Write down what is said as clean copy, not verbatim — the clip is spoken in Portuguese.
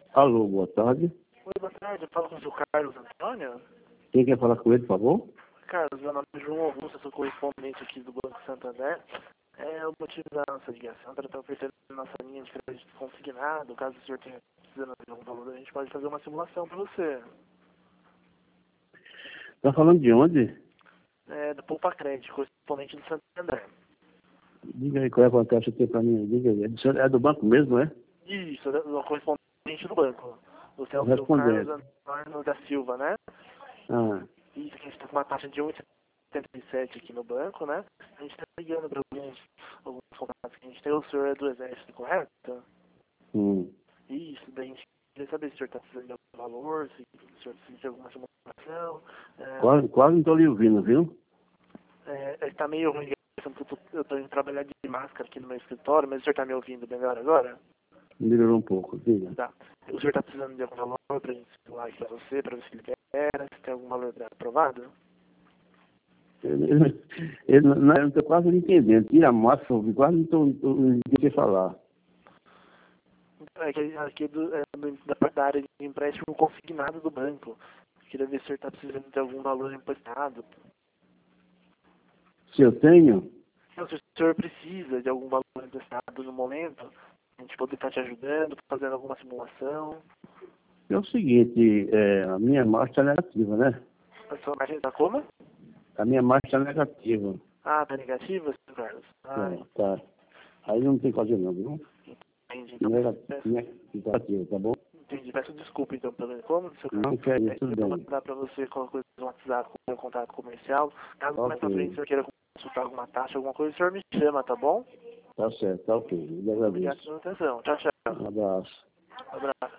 Alô, boa tarde. Oi, boa tarde. Eu falo com o seu Carlos Antônio. Quem quer falar com ele, por favor? Carlos, meu nome é João Augusto, eu sou correspondente aqui do Banco Santander. O motivo da nossa ligação para estar oferecendo nossa linha de crédito consignado. Caso o senhor tenha precisando de algum valor, a gente pode fazer uma simulação para você. Tá falando de onde? Do Poupa Crédito, correspondente do Santander. Diga aí qual é a vantagem que tem pra mim. Diga aí. É do banco mesmo, é? Isso, do correspondente do banco. Você é o seu Respondendo. Carlos Antônio da Silva, né? Ah, Isso, que a gente está com uma taxa de 1,77 aqui no banco, né? A gente está ligando para alguns contatos que a gente tem. O senhor é do Exército, correto? hum. Isso, daí a gente queria saber se o senhor está precisando de algum valor, se o senhor precisa de alguma simulação. Quase não tô lhe ouvindo, viu? Está meio ruim, porque eu estou indo trabalhar de máscara aqui no meu escritório, mas o senhor está me ouvindo melhor agora? Melhorou um pouco, diga. Tá. O senhor está precisando de algum valor para a gente simular aqui para você, para ver se ele quer, se tem algum valor aprovado? Eu não tô quase não entendendo. Tira a massa, quase não tô entendendo falar. É que aqui da área de empréstimo consignado do banco. Queria ver se o senhor está precisando de algum valor emprestado. Se eu tenho, Não, se o senhor precisa de algum valor emprestado no momento, a gente poder estar te ajudando, fazendo alguma simulação. é o seguinte, a minha marcha é negativa, né? A sua margem está como? A minha marcha é negativa. Ah, tá negativa, senhor Carlos? Ah, Tá. Aí não tem que fazer não, viu? entendi. Então, peço, Negativa, tá bom? entendi. Peço desculpa então pelo incômodo, senhor Não Carlos. quer isso, Eu tudo vou bem. mandar para você qualquer coisa no WhatsApp com o contato comercial. Caso mais pra frente o Ok. senhor queira consultar alguma taxa, alguma coisa, o senhor me chama, tá bom? Tá certo, tá ok. Eu Muito obrigado agradeço. pela atenção. Tchau, tchau. Um abraço. Um abraço.